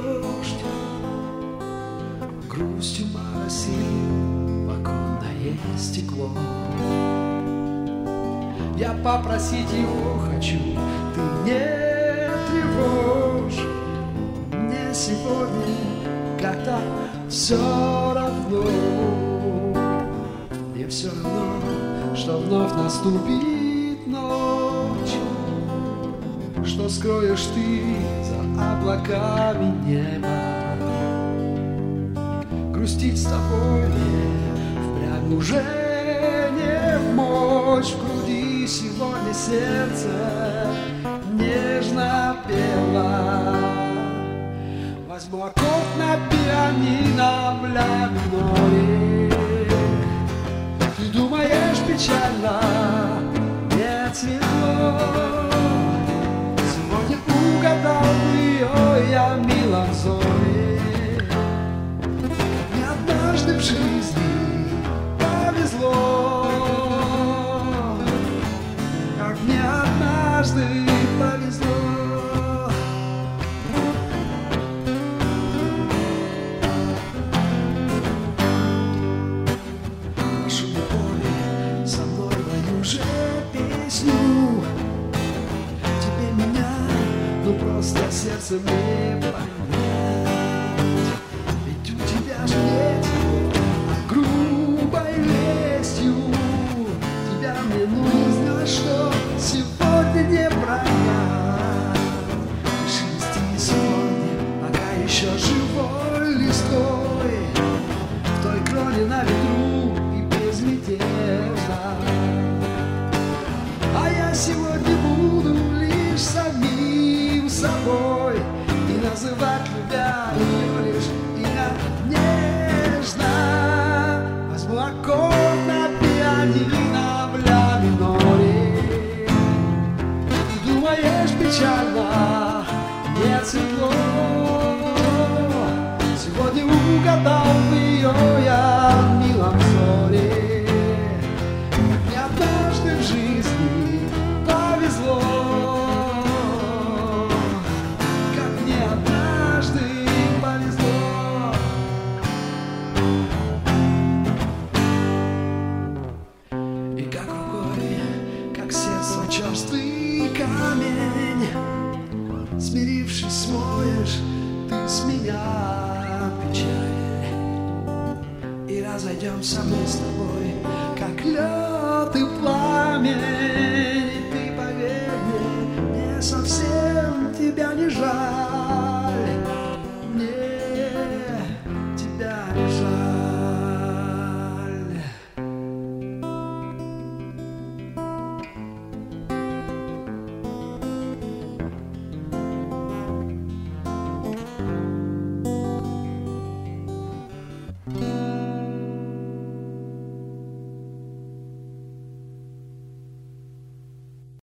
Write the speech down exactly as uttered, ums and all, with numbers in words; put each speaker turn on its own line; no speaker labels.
дождь грустью моросил в оконное стекло. Я попросить его хочу, ты не тревожь. Мне сегодня как-то все равно. Мне все равно, что вновь наступит ночь, что скроешь ты за облаками неба. Грустить с тобой впрямь уже не в мочь. В груди сегодня сердце нежно пело. Возьму аккорд на пианино в ля миноре. Ты думаешь печально, не светло. Сегодня угадал ее я в милом взоре. Мне однажды в жизни повезло, как мне однажды повезло. Просто сердце мне понять. Ведь у тебя же нет его грубой лестью. Тебя мне нужно, что сегодня не пронять. Шелести сегодня, пока еще живой листой, в той кроне на ветру и безмятежно. А я сегодня буду лишь самим собой и называть любя ее лишь имя нежно. Возьму аккорд на пианино в ля миноре. Ты думаешь печально, нет светло. Сегодня угадал бы ее я в милом взоре. Мне однажды в жизни повезло. Черствый камень, смирившись, смоешь ты с меня печаль. И разойдемся мы с тобой, как лед и пламень.